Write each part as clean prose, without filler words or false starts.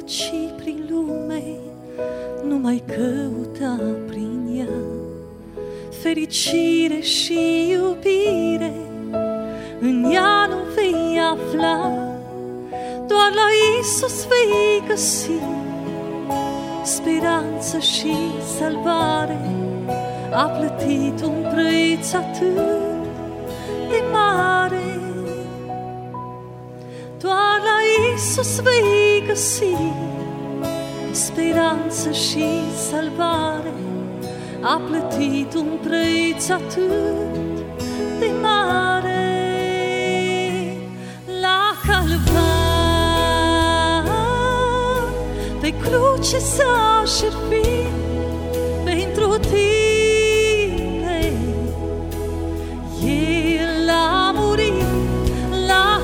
ci prin lume, nu mai căuta prin ea fericire și iubire, în ea nu vei afla, doar la Iisus vei găsi speranță și salvare. A plătit un preț atât de mare, doar la Iisus vei găsi speranță și salvare. A plătit un preț atât de mare. La Calvar, pe cruce s-a șerpit pentru tine. El a murit la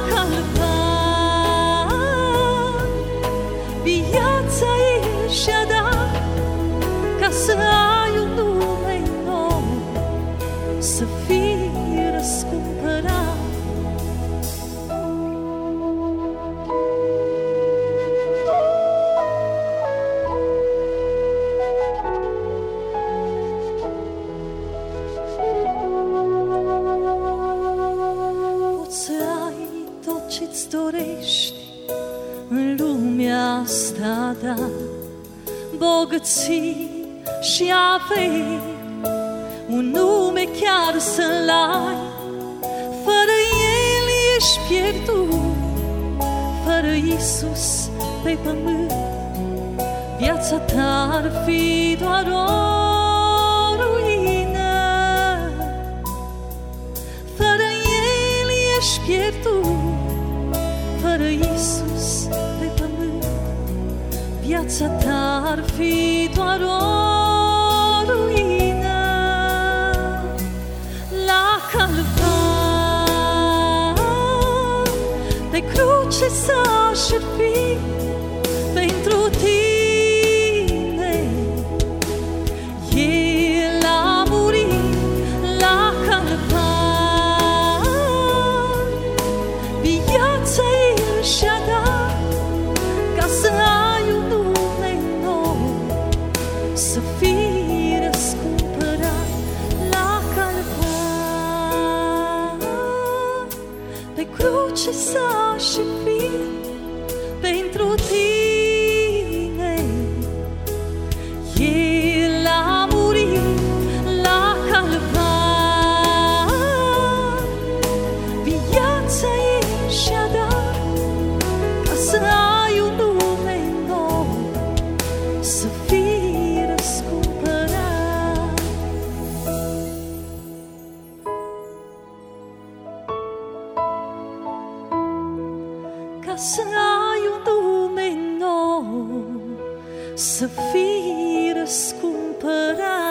Calvar, viața El și-a dat ca să ai un nume nou, să fii răscumpărat. Poți să ai tot ce-ți dorești în lumea asta, da, bogății și averi, un nume chiar să-l ai. Fără El ești pierdut, fără Iisus pe pământ viața ta ar fi doar o ruină. Fără El ești pierdut, fără Iisus pe pământ viața ta ar fi doar o ruină. La Calvar, pe cruce s-a șerpit pentru tine. El a murit la Calvar, viața El și-a dat ca să ai un nume nou, să fii răscumpărat. La Calvar, pe cruce s-a șerpit pentru tine. El a murit la Calvar, viața El și-a dat ca să ai un nume nou, să fii răscumpărat. Ca să ai un nume nou, să fii răscumpărat.